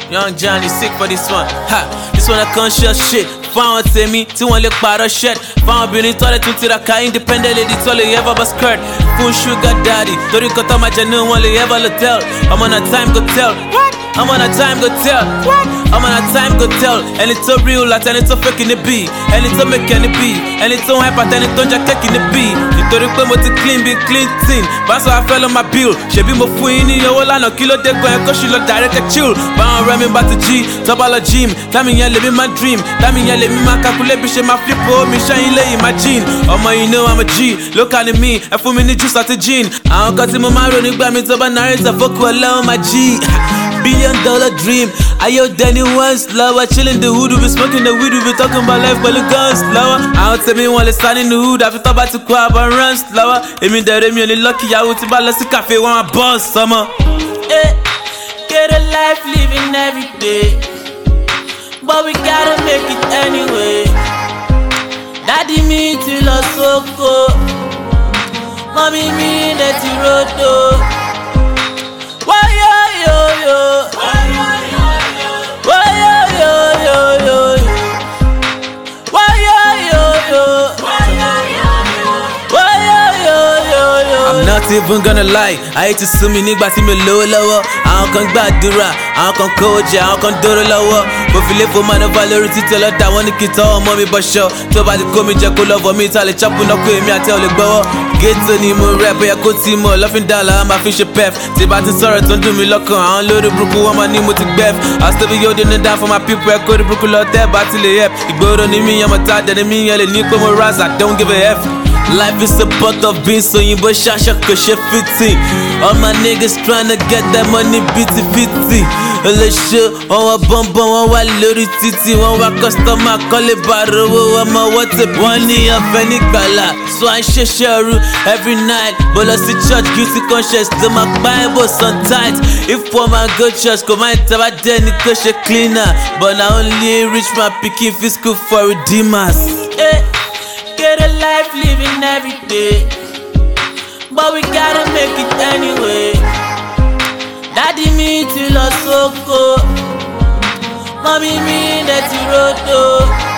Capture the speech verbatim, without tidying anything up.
Young Johnny sick for this one. Ha, this one a conscious shit. Fáwọn tèmi tí wọ́n lè pààrọ̀ shirt. Fáwọn obìnrin tọ́lẹ̀ tún tiraka independent lady tọ́lẹ̀ ever but skirt. Fún sugar daddy, torí kan tó máa jẹ ní wọ́n lè ever lè tell. I'm on a time go tell. I'm on a time go tell. I'm on a time go tell. Ẹni tó real àti ẹni tó fake ní bí. Ẹni tó make ẹni bí. Ẹni tó hype àti ẹni tó ń jẹ cake ní bí. Nítorí pé mo ti clean bí clean tin. Báṣọ afẹ́ ló máa bill. Ṣèbí mo fún yín ní owó lánàá kí ló dé gan ẹ kó ṣì lọ direct ẹ chill. Báwọn ọ̀rẹ́ mi bá ti jí, tọ́ba lọ gym. Támi yẹn lèmi máa dream. Támi yẹn lèmi máa calculate bí ṣe máa flip o. Mi ṣẹ́yìn lé imagine. Ọmọ you know I'm a G. Look at me, ẹ fún mi ní juice àti gin. Àwọn kan tí mo máa ń rò nígbà mi tó bá narrate fókù ọlọ́run máa G. Billion dollar dream. Ayo Danny once lower. Chillin' the hood, we be smoking the weed, we be talking about life, but the guns lower. I don't tell me one, let's stand in the hood. I feel talk about to grab and run slower. It mean that me only lucky, I would balance the cafe when my boss summer. Hey, get a life living every day, but we gotta make it anyway. Daddy me till us so cool. Mommy me let you road though. I'm not even gonna lie, I hate to sue me nígbà tí mi lówó lọ́wọ́. Àwọn kan gbàdúrà, àwọn kan kówó jẹ, àwọn kan dóró lọ́wọ́. Mo fi lé fún manova lórí títí ọlọ́dà wọn ní kí n tọ́ ọmọ mi bọ́ṣọ́. Tó bá ti kó mi jẹ kó lọ́vọ̀ mi ta lè chọ́pù náà kó èmi àti ẹ̀ ò lè gbọ́wọ́. Géètò ni mo rẹ̀ bóyá kó tí mo lọ́fíńdà làwọn máa fi ṣe pef. Tí bá ti sọ̀rọ̀ tó ń dùn mí lọ́kàn, àwọn lórí burúkú wọn máa ní mo ti gbẹ́f. I still be holding it down for my people, ẹ kó rí burúkú lọ tẹ́ bá ti lè help. Ìgboro ni mí yẹn mo ta dẹ̀ ni mí yẹn lè ní pé mo rise, I don't give a F. Life is a pot of beans, so you boy shasha koshe fifteen. All my niggas tryna get that money bitty fifty. Let's show on a bum bum, on a lori titi, on a customer call it barrow, I'm a what a one year penny gala. So I share share every night, but I see church guilty conscious, do my Bible sun tight. If for my good church, come my taba then koshe cleaner, but I only reach my picking fiscal for redeemers. Hey. Get a life living every day, but we gotta make it anyway. Daddy me till us so cool. Mommy me let you road though.